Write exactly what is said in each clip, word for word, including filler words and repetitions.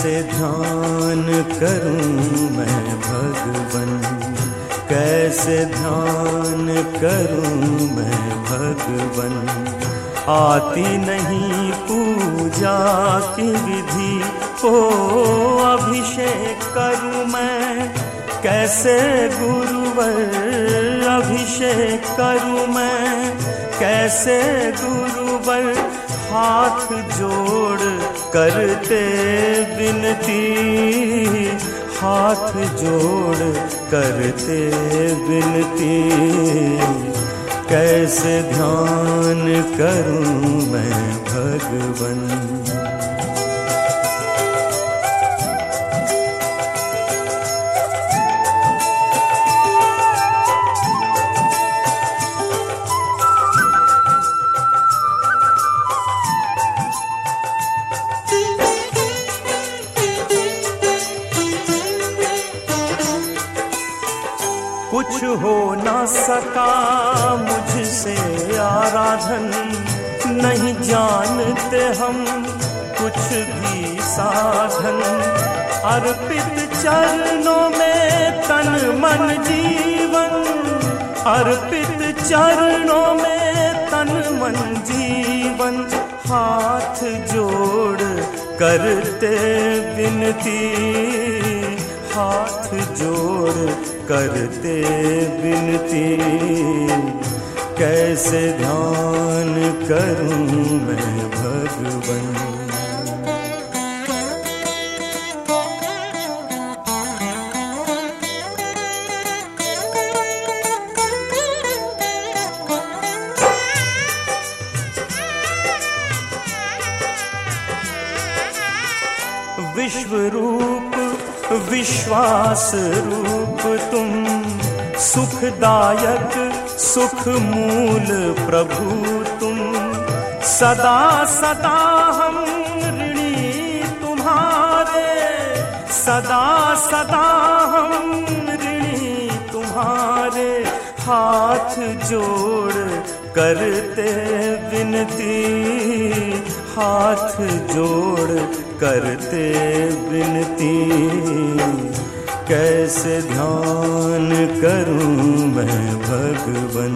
कैसे ध्यान करूं मैं भगवन, कैसे ध्यान करूं मैं भगवन। आती नहीं पूजा की विधि, ओ अभिषेक करूं मैं कैसे गुरुवर, अभिषेक करूं मैं कैसे गुरुवर। हाथ जोड़ करते विनती, हाथ जोड़ करते विनती। कैसे ध्यान करूं मैं भगवन। कुछ हो ना सका मुझसे आराधन, नहीं जानते हम कुछ भी साधन। अर्पित चरणों में तन मन जीवन, अर्पित चरणों में तन मन जीवन। हाथ जोड़ करते विनती, हाथ जोड़ करते विनती। कैसे ध्यान करूं मैं भगवन। विश्व रूप विश्वास रूप तुम, सुखदायक सुख मूल प्रभु तुम। सदा सदा हम ऋणी तुम्हारे, सदा सदा हम ऋणी तुम्हारे। हाथ जोड़ करते विनती, हाथ जोड़ करते विनती। कैसे ध्यान करूं मैं भगवन।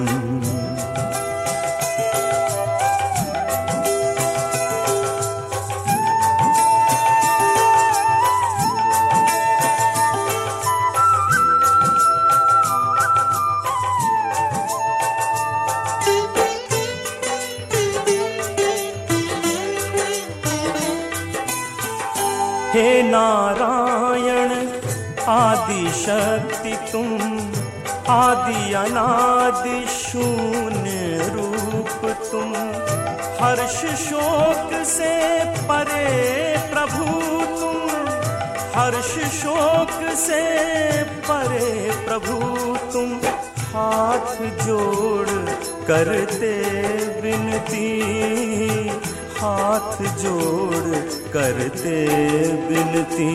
हे नारायण आदि शक्ति तुम, आदि अनादि शून्य रूप तुम। हर्ष शोक से परे प्रभु तुम, हर्ष शोक से परे प्रभु तुम। हाथ जोड़ करते विनती, हाथ जोड़ करते विनती।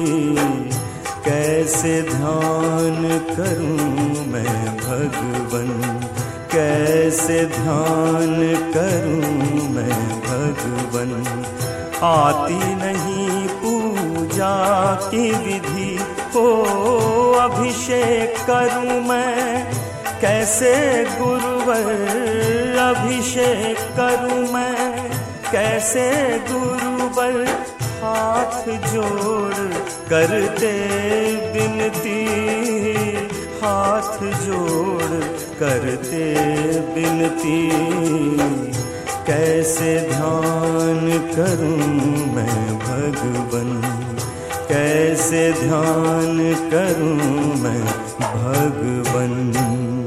कैसे ध्यान करूं मैं भगवन, कैसे ध्यान करूं मैं भगवन। आती नहीं पूजा की विधि, को अभिषेक करूं मैं कैसे गुरुवर, अभिषेक करूं मैं कैसे गुरुवर। हाथ जोड़ करते विनती, हाथ जोड़ करते विनती। कैसे ध्यान करूं मैं भगवन, कैसे ध्यान करूं मैं भगवन।